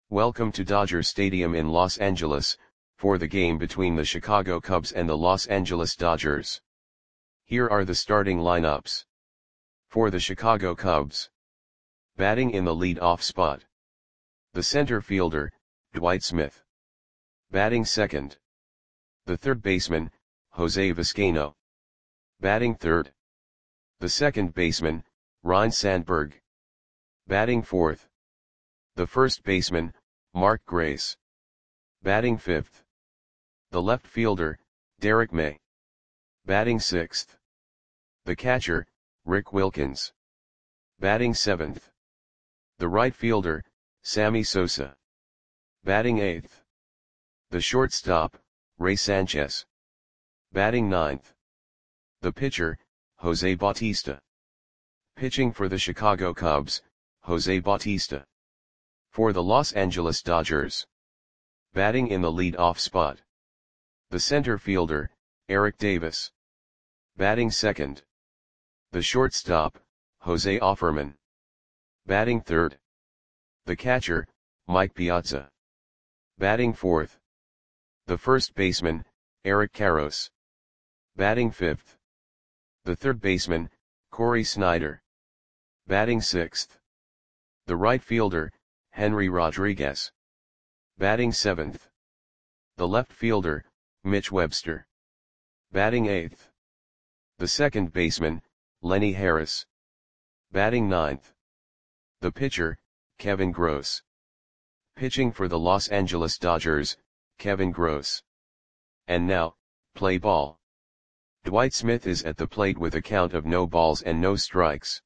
Welcome to Dodger Stadium in Los Angeles, for the game between the Chicago Cubs and the Los Angeles Dodgers. Here are the starting lineups. For the Chicago Cubs. Batting in the lead-off spot. The center fielder, Dwight Smith. Batting second. The third baseman, Jose Vizcaino. Batting third. The second baseman, Ryne Sandberg. Batting fourth. The first baseman, Mark Grace. Batting fifth. The left fielder, Derek May. Batting sixth. The catcher, Rick Wilkins. Batting seventh. The right fielder, Sammy Sosa. Batting eighth. The shortstop, Ray Sanchez. Batting ninth. The pitcher, Jose Bautista. Pitching for the Chicago Cubs, Jose Bautista. For the Los Angeles Dodgers. Batting in the lead-off spot. The center fielder, Eric Davis. Batting second. The shortstop, Jose Offerman. Batting third. The catcher, Mike Piazza. Batting fourth. The first baseman, Eric Karros. Batting fifth. The third baseman, Cory Snyder. Batting sixth. The right fielder, Henry Rodriguez. Batting seventh. The left fielder, Mitch Webster. Batting eighth. The second baseman, Lenny Harris. Batting ninth. The pitcher, Kevin Gross. Pitching for the Los Angeles Dodgers, Kevin Gross. And now, play ball. Dwight Smith is at the plate with a count of no balls and no strikes.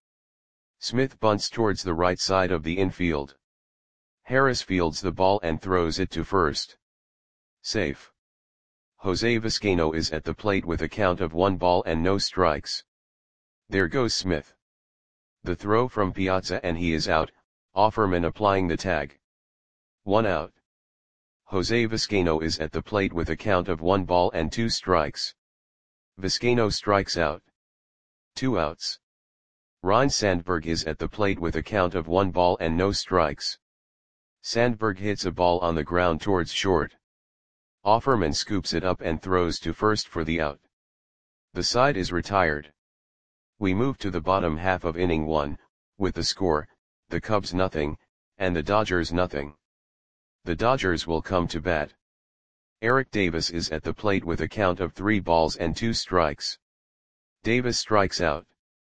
Smith bunts towards the right side of the infield. Harris fields the ball and throws it to first. Safe. Jose Vizcaino is at the plate with a count of 1 ball and no strikes. There goes Smith. The throw from Piazza and he is out, Offerman applying the tag. 1 out. Jose Vizcaino is at the plate with a count of 1 ball and 2 strikes. Vizcaino strikes out. 2 outs. Ryne Sandberg is at the plate with a count of 1 ball and no strikes. Sandberg hits a ball on the ground towards short. Offerman scoops it up and throws to first for the out. The side is retired. We move to the bottom half of inning 1, with the score, the Cubs nothing, and the Dodgers nothing. The Dodgers will come to bat. Eric Davis is at the plate with a count of 3 balls and 2 strikes. Davis strikes out.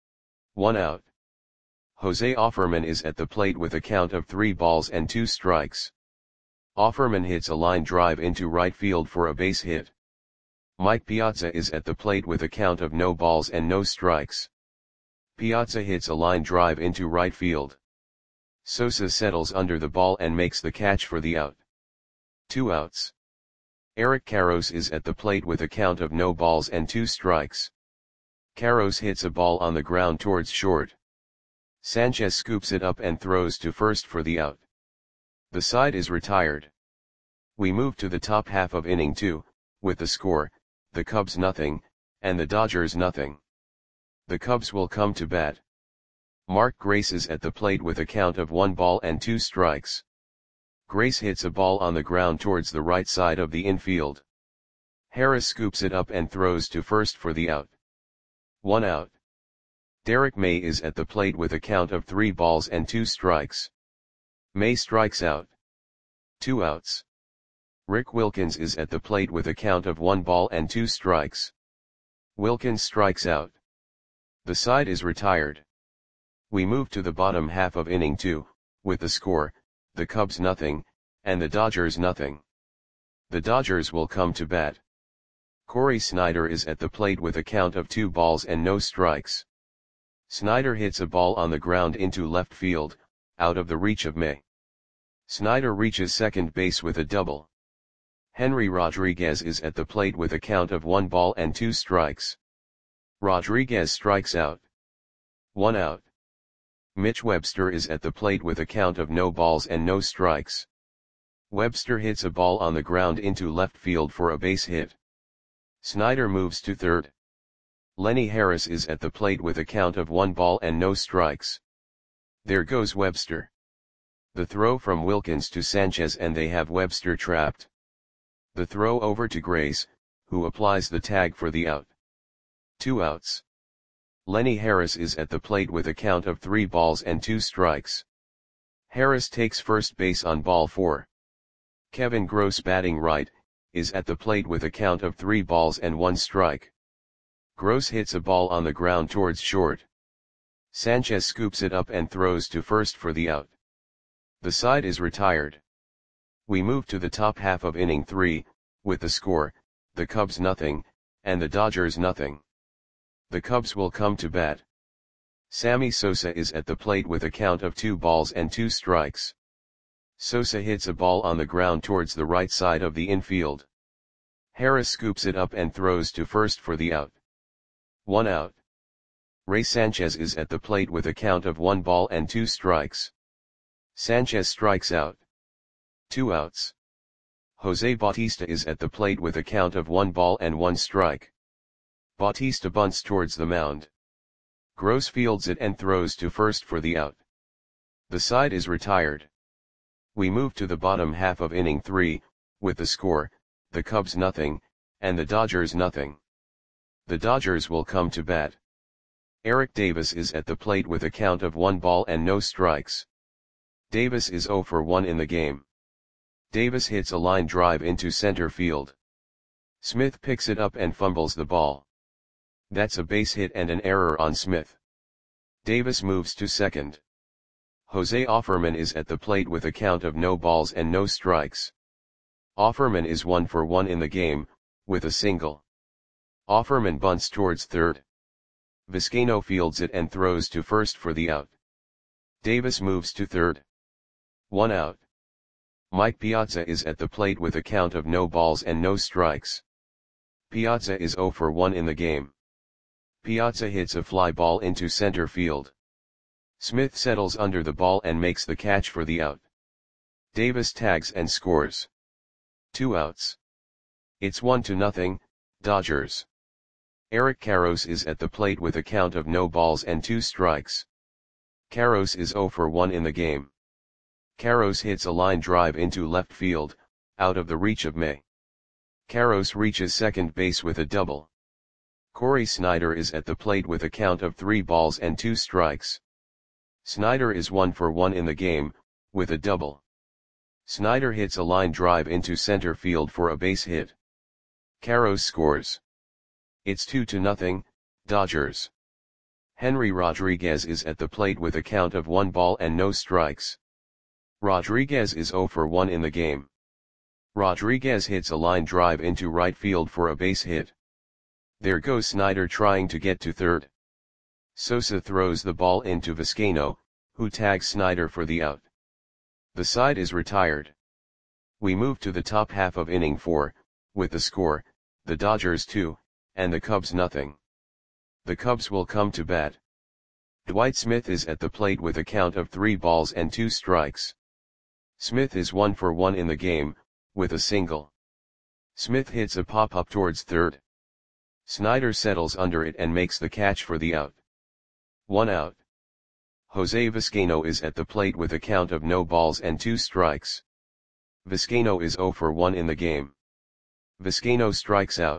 1 out. Jose Offerman is at the plate with a count of 3 balls and 2 strikes. Offerman hits a line drive into right field for a base hit. Mike Piazza is at the plate with a count of no balls and no strikes. Piazza hits a line drive into right field. Sosa settles under the ball and makes the catch for the out. 2 outs. Eric Karros is at the plate with a count of no balls and 2 strikes. Karros hits a ball on the ground towards short. Sanchez scoops it up and throws to first for the out. The side is retired. We move to the top half of inning 2, with the score, the Cubs nothing, and the Dodgers nothing. The Cubs will come to bat. Mark Grace is at the plate with a count of 1 ball and 2 strikes. Grace hits a ball on the ground towards the right side of the infield. Harris scoops it up and throws to first for the out. 1 out. Derek May is at the plate with a count of 3 balls and 2 strikes. May strikes out. 2 outs. Rick Wilkins is at the plate with a count of 1 ball and 2 strikes. Wilkins strikes out. The side is retired. We move to the bottom half of inning 2, with the score, the Cubs nothing, and the Dodgers nothing. The Dodgers will come to bat. Cory Snyder is at the plate with a count of 2 balls and no strikes. Snyder hits a ball on the ground into left field, out of the reach of May. Snyder reaches second base with a double. Henry Rodriguez is at the plate with a count of 1 ball and 2 strikes. Rodriguez strikes out. 1 out. Mitch Webster is at the plate with a count of no balls and no strikes. Webster hits a ball on the ground into left field for a base hit. Snyder moves to third. Lenny Harris is at the plate with a count of 1 ball and no strikes. There goes Webster. The throw from Wilkins to Sanchez and they have Webster trapped. The throw over to Grace, who applies the tag for the out. 2 outs. Lenny Harris is at the plate with a count of 3 balls and 2 strikes. Harris takes first base on ball 4. Kevin Gross, batting right, is at the plate with a count of 3 balls and 1 strike. Gross hits a ball on the ground towards short. Sanchez scoops it up and throws to first for the out. The side is retired. We move to the top half of inning 3, with the score, the Cubs nothing, and the Dodgers nothing. The Cubs will come to bat. Sammy Sosa is at the plate with a count of 2 balls and 2 strikes. Sosa hits a ball on the ground towards the right side of the infield. Harris scoops it up and throws to first for the out. 1 out. Ray Sanchez is at the plate with a count of 1 ball and 2 strikes. Sanchez strikes out. 2 outs. Jose Bautista is at the plate with a count of 1 ball and 1 strike. Bautista bunts towards the mound. Gross fields it and throws to first for the out. The side is retired. We move to the bottom half of inning 3, with the score, the Cubs nothing, and the Dodgers nothing. The Dodgers will come to bat. Eric Davis is at the plate with a count of 1 ball and no strikes. Davis is 0 for 1 in the game. Davis hits a line drive into center field. Smith picks it up and fumbles the ball. That's a base hit and an error on Smith. Davis moves to second. Jose Offerman is at the plate with a count of no balls and no strikes. Offerman is 1 for 1 in the game, with a single. Offerman bunts towards third. Vizcaino fields it and throws to first for the out. Davis moves to third. 1 out. Mike Piazza is at the plate with a count of no balls and no strikes. Piazza is 0 for 1 in the game. Piazza hits a fly ball into center field. Smith settles under the ball and makes the catch for the out. Davis tags and scores. 2 outs. It's 1-0, Dodgers. Eric Karros is at the plate with a count of no balls and 2 strikes. Karros is 0 for 1 in the game. Karros hits a line drive into left field, out of the reach of May. Karros reaches second base with a double. Corey Snyder is at the plate with a count of 3 balls and 2 strikes. Snyder is 1 for 1 in the game, with a double. Snyder hits a line drive into center field for a base hit. Karros scores. It's 2-0, Dodgers. Henry Rodriguez is at the plate with a count of 1 ball and no strikes. Rodriguez is 0 for 1 in the game. Rodriguez hits a line drive into right field for a base hit. There goes Snyder trying to get to third. Sosa throws the ball into Vizcaino, who tags Snyder for the out. The side is retired. We move to the top half of inning 4, with the score, the Dodgers 2, and the Cubs nothing. The Cubs will come to bat. Dwight Smith is at the plate with a count of 3 balls and 2 strikes. Smith is 1 for 1 in the game, with a single. Smith hits a pop-up towards third. Snyder settles under it and makes the catch for the out. 1 out. Jose Vizcaino is at the plate with a count of no balls and 2 strikes. Vizcaino is 0 for 1 in the game. Vizcaino strikes out.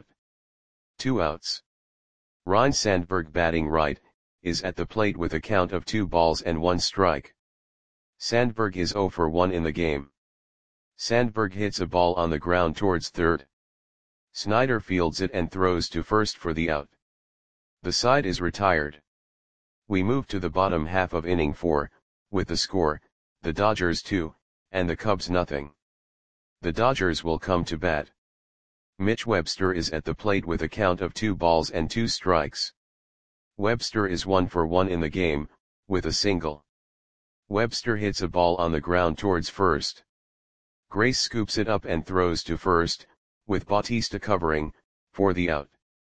2 outs. Ryne Sandberg, batting right, is at the plate with a count of 2 balls and 1 strike. Sandberg is 0 for 1 in the game. Sandberg hits a ball on the ground towards third. Snyder fields it and throws to first for the out. The side is retired. We move to the bottom half of inning 4, with the score, the Dodgers 2, and the Cubs nothing. The Dodgers will come to bat. Mitch Webster is at the plate with a count of 2 balls and 2 strikes. Webster is 1 for 1 in the game, with a single. Webster hits a ball on the ground towards first. Grace scoops it up and throws to first, with Bautista covering, for the out.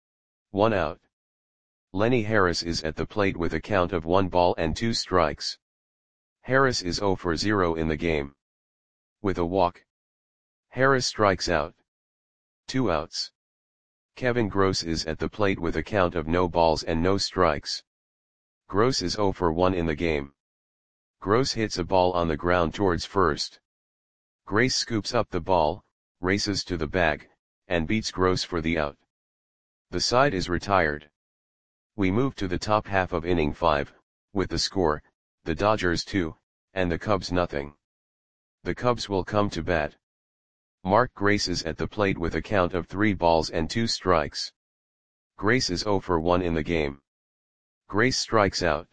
1 out. Lenny Harris is at the plate with a count of 1 ball and 2 strikes. Harris is 0 for 0 in the game. With a walk. Harris strikes out. 2 outs. Kevin Gross is at the plate with a count of no balls and no strikes. Gross is 0 for 1 in the game. Gross hits a ball on the ground towards first. Grace scoops up the ball, races to the bag, and beats Gross for the out. The side is retired. We move to the top half of inning 5, with the score, the Dodgers 2, and the Cubs nothing. The Cubs will come to bat. Mark Grace is at the plate with a count of 3 balls and 2 strikes. Grace is 0 for 1 in the game. Grace strikes out.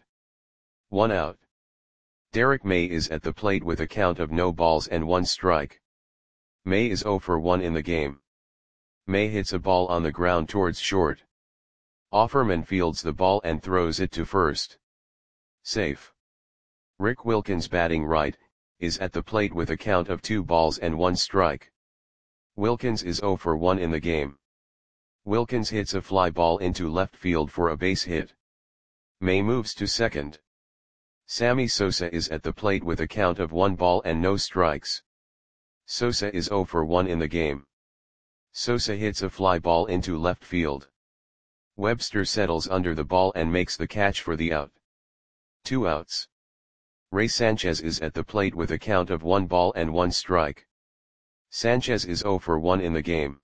1 out. Derek May is at the plate with a count of no balls and 1 strike. May is 0 for 1 in the game. May hits a ball on the ground towards short. Offerman fields the ball and throws it to first. Safe. Rick Wilkins, batting right, is at the plate with a count of 2 balls and 1 strike. Wilkins is 0 for 1 in the game. Wilkins hits a fly ball into left field for a base hit. May moves to second. Sammy Sosa is at the plate with a count of 1 ball and no strikes. Sosa is 0 for 1 in the game. Sosa hits a fly ball into left field. Webster settles under the ball and makes the catch for the out. 2 outs. Ray Sanchez is at the plate with a count of 1 ball and 1 strike. Sanchez is 0 for 1 in the game.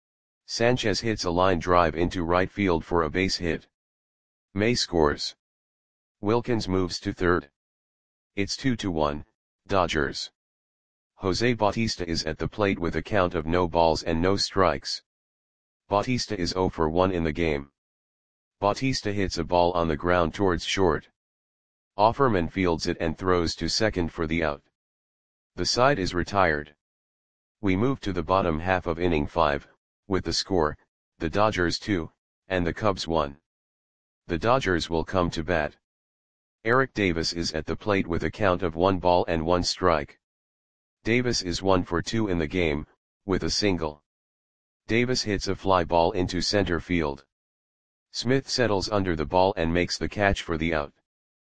Sanchez hits a line drive into right field for a base hit. May scores. Wilkins moves to third. It's 2-1, Dodgers. Jose Bautista is at the plate with a count of no balls and no strikes. Bautista is 0 for 1 in the game. Bautista hits a ball on the ground towards short. Offerman fields it and throws to second for the out. The side is retired. We move to the bottom half of inning 5, with the score, the Dodgers 2, and the Cubs 1. The Dodgers will come to bat. Eric Davis is at the plate with a count of 1 ball and 1 strike. Davis is 1 for 2 in the game, with a single. Davis hits a fly ball into center field. Smith settles under the ball and makes the catch for the out.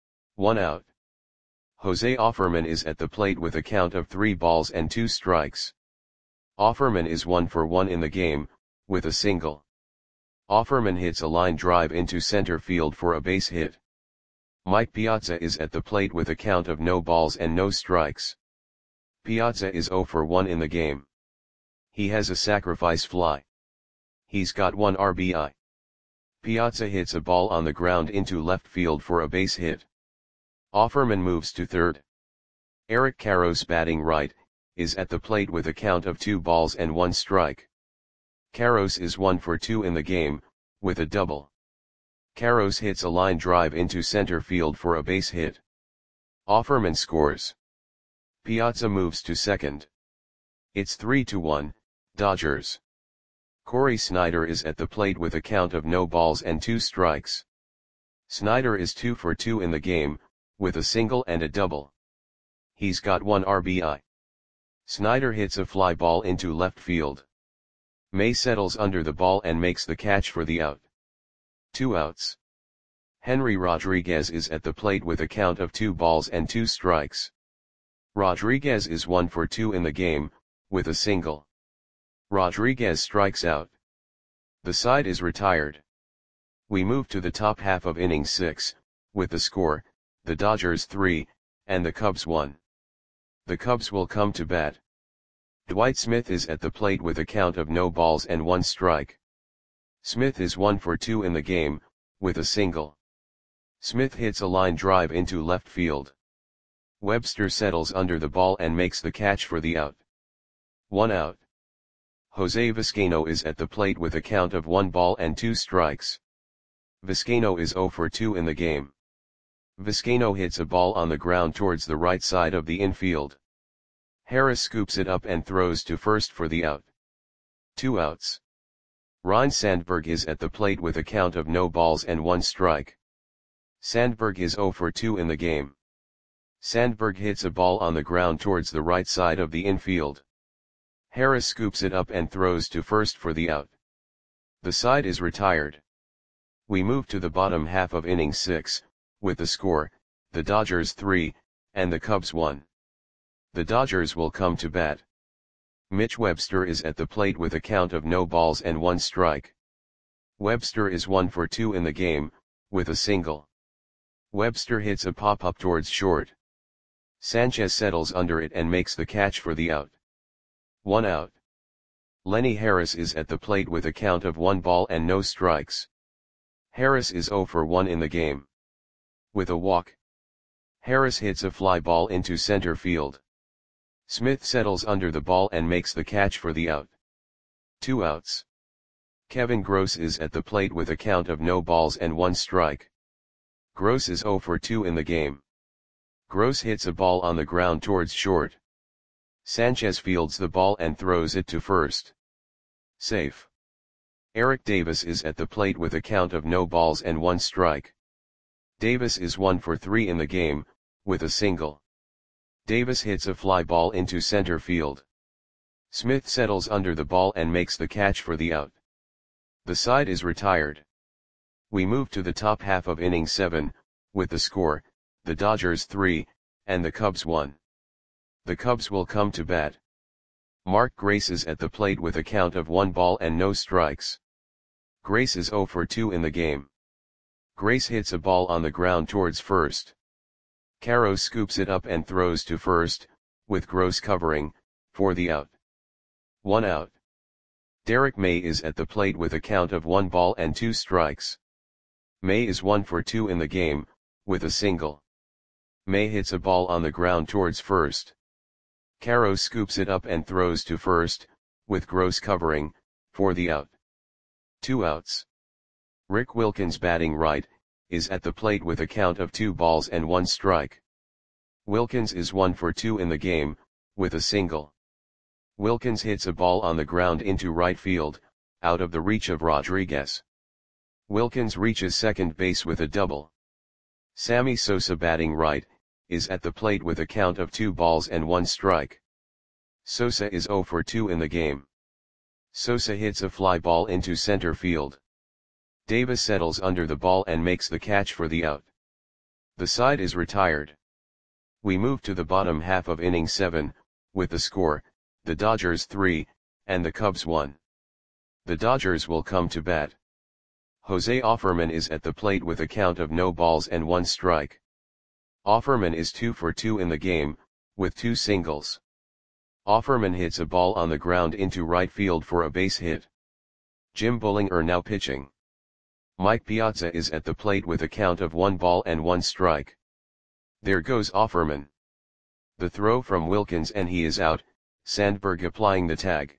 1 out. Jose Offerman is at the plate with a count of 3 balls and 2 strikes. Offerman is 1 for 1 in the game, with a single. Offerman hits a line drive into center field for a base hit. Mike Piazza is at the plate with a count of no balls and no strikes. Piazza is 0 for 1 in the game. He has a sacrifice fly. He's got 1 RBI. Piazza hits a ball on the ground into left field for a base hit. Offerman moves to third. Eric Karros, batting right, is at the plate with a count of 2 balls and 1 strike. Karros is 1 for 2 in the game, with a double. Karros hits a line drive into center field for a base hit. Offerman scores. Piazza moves to second. It's 3-1, Dodgers. Corey Snyder is at the plate with a count of no balls and 2 strikes. Snyder is 2 for 2 in the game, with a single and a double. He's got 1 RBI. Snyder hits a fly ball into left field. May settles under the ball and makes the catch for the out. 2 outs. Henry Rodriguez is at the plate with a count of 2 balls and 2 strikes. Rodriguez is 1 for 2 in the game, with a single. Rodriguez strikes out. The side is retired. We move to the top half of inning 6, with the score, the Dodgers 3, and the Cubs 1. The Cubs will come to bat. Dwight Smith is at the plate with a count of no balls and 1 strike. Smith is 1 for 2 in the game, with a single. Smith hits a line drive into left field. Webster settles under the ball and makes the catch for the out. 1 out. Jose Vizcaino is at the plate with a count of 1 ball and 2 strikes. Vizcaino is 0 for 2 in the game. Vizcaino hits a ball on the ground towards the right side of the infield. Harris scoops it up and throws to first for the out. 2 outs. Ryne Sandberg is at the plate with a count of no balls and 1 strike. Sandberg is 0 for 2 in the game. Sandberg hits a ball on the ground towards the right side of the infield. Harris scoops it up and throws to first for the out. The side is retired. We move to the bottom half of inning 6, with the score, the Dodgers 3, and the Cubs 1. The Dodgers will come to bat. Mitch Webster is at the plate with a count of no balls and 1 strike. Webster is 1 for 2 in the game, with a single. Webster hits a pop-up towards short. Sanchez settles under it and makes the catch for the out. 1 out. Lenny Harris is at the plate with a count of 1 ball and no strikes. Harris is 0 for 1 in the game. With a walk, Harris hits a fly ball into center field. Smith settles under the ball and makes the catch for the out. 2 outs. Kevin Gross is at the plate with a count of no balls and 1 strike. Gross is 0 for 2 in the game. Gross hits a ball on the ground towards short. Sanchez fields the ball and throws it to first. Safe. Eric Davis is at the plate with a count of no balls and 1 strike. Davis is 1 for 3 in the game, with a single. Davis hits a fly ball into center field. Smith settles under the ball and makes the catch for the out. The side is retired. We move to the top half of inning 7, with the score, the Dodgers 3, and the Cubs 1. The Cubs will come to bat. Mark Grace is at the plate with a count of 1 ball and no strikes. Grace is 0 for 2 in the game. Grace hits a ball on the ground towards first. Caro scoops it up and throws to first, with Gross covering, for the out. 1 out. Derek May is at the plate with a count of 1 ball and 2 strikes. May is 1 for 2 in the game, with a single. May hits a ball on the ground towards first. Caro scoops it up and throws to first, with Gross covering, for the out. 2 outs. Rick Wilkins batting right, is at the plate with a count of 2 balls and 1 strike. Wilkins is 1 for 2 in the game, with a single. Wilkins hits a ball on the ground into right field, out of the reach of Rodriguez. Wilkins reaches second base with a double. Sammy Sosa batting right, is at the plate with a count of 2 balls and 1 strike. Sosa is 0 for 2 in the game. Sosa hits a fly ball into center field. Davis settles under the ball and makes the catch for the out. The side is retired. We move to the bottom half of inning 7, with the score, the Dodgers 3, and the Cubs 1. The Dodgers will come to bat. Jose Offerman is at the plate with a count of no balls and 1 strike. Offerman is 2 for 2 in the game, with 2 singles. Offerman hits a ball on the ground into right field for a base hit. Jim Bullinger now pitching. Mike Piazza is at the plate with a count of 1 ball and 1 strike. There goes Offerman. The throw from Wilkins and he is out, Sandberg applying the tag.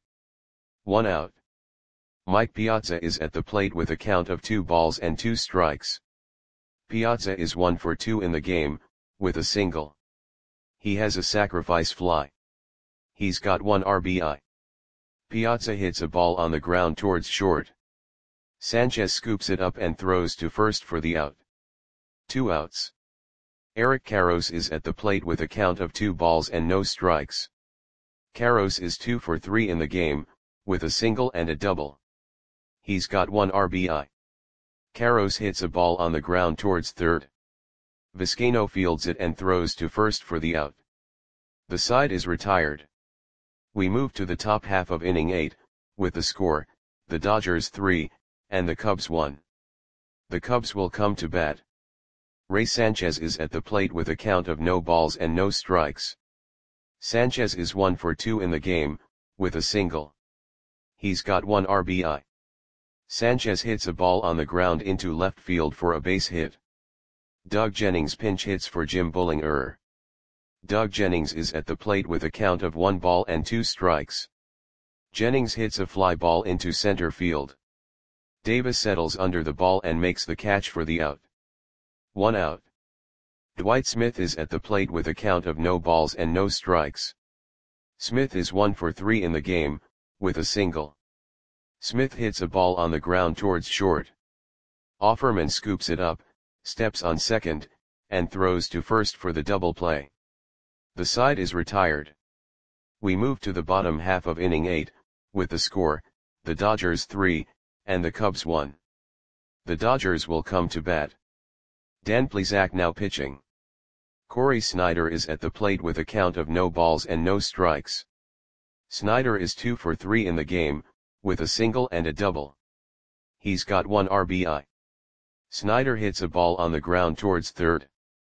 1 out. Mike Piazza is at the plate with a count of 2 balls and 2 strikes. Piazza is 1 for 2 in the game, with a single. He has a sacrifice fly. He's got 1 RBI. Piazza hits a ball on the ground towards short. Sanchez scoops it up and throws to first for the out. 2 outs. Eric Karros is at the plate with a count of 2 balls and no strikes. Karros is 2 for 3 in the game, with a single and a double. He's got 1 RBI. Karros hits a ball on the ground towards third. Vizcaino fields it and throws to first for the out. The side is retired. We move to the top half of inning 8, with the score, the Dodgers 3, and the Cubs 1. The Cubs will come to bat. Ray Sanchez is at the plate with a count of no balls and no strikes. Sanchez is 1 for 2 in the game, with a single. He's got 1 RBI. Sanchez hits a ball on the ground into left field for a base hit. Doug Jennings pinch hits for Jim Bullinger. Doug Jennings is at the plate with a count of 1 ball and 2 strikes. Jennings hits a fly ball into center field. Davis settles under the ball and makes the catch for the out. 1 out. Dwight Smith is at the plate with a count of no balls and no strikes. Smith is 1 for 3 in the game, with a single. Smith hits a ball on the ground towards short. Offerman scoops it up, steps on second, and throws to first for the double play. The side is retired. We move to the bottom half of inning 8, with the score, the Dodgers 3, and the Cubs 1. The Dodgers will come to bat. Dan Plesac now pitching. Corey Snyder is at the plate with a count of no balls and no strikes. Snyder is 2 for 3 in the game, with a single and a double. He's got 1 RBI. Snyder hits a ball on the ground towards third.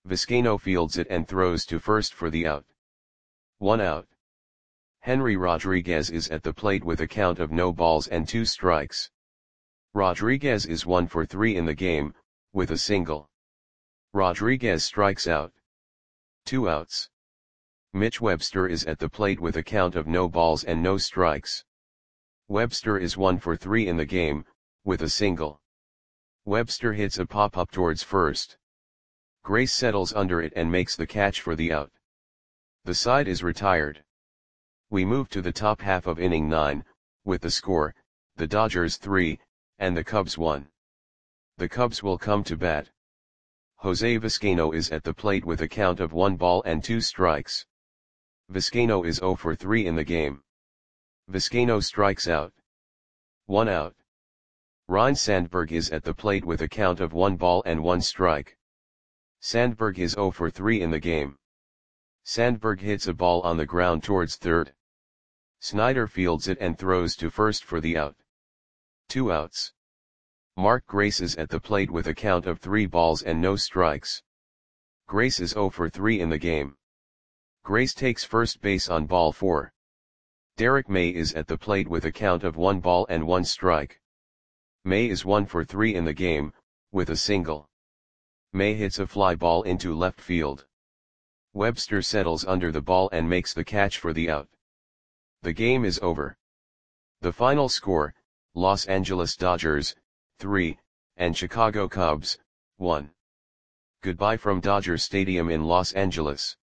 Vizcaino fields it and throws to first for the out. 1 out. Henry Rodriguez is at the plate with a count of no balls and 2 strikes. Rodriguez is 1 for 3 in the game, with a single. Rodriguez strikes out. 2 outs. Mitch Webster is at the plate with a count of no balls and no strikes. Webster is 1 for 3 in the game, with a single. Webster hits a pop-up towards first. Grace settles under it and makes the catch for the out. The side is retired. We move to the top half of inning 9, with the score, the Dodgers 3, and the Cubs 1. The Cubs will come to bat. Jose Vizcaino is at the plate with a count of 1 ball and 2 strikes. Vizcaino is 0 for 3 in the game. Vizcaino strikes out. 1 out. Ryne Sandberg is at the plate with a count of 1 ball and 1 strike. Sandberg is 0 for 3 in the game. Sandberg hits a ball on the ground towards third. Snyder fields it and throws to first for the out. 2 outs. Mark Grace is at the plate with a count of 3 balls and no strikes. Grace is 0 for 3 in the game. Grace takes first base on ball 4. Derek May is at the plate with a count of 1 ball and 1 strike. May is 1 for 3 in the game, with a single. May hits a fly ball into left field. Webster settles under the ball and makes the catch for the out. The game is over. The final score, Los Angeles Dodgers, 3, and Chicago Cubs, 1. Goodbye from Dodger Stadium in Los Angeles.